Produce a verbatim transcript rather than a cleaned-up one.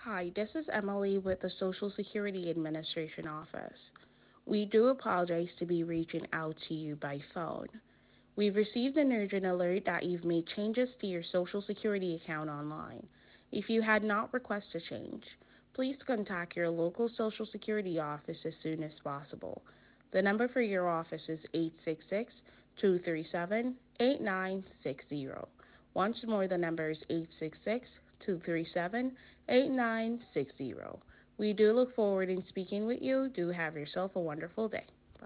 Hi, this is Emily with the Social Security Administration office. We do apologize to be reaching out to you by phone. We've received an urgent alert that you've made changes to your Social Security account online. If you had not requested change, please contact your local Social Security office as soon as possible. The number for your office is eight six six, two three seven, eight nine six zero. Once more, the number is eight six six, two three seven, eight nine six zero. We do look forward in speaking with you. Do have yourself a wonderful day.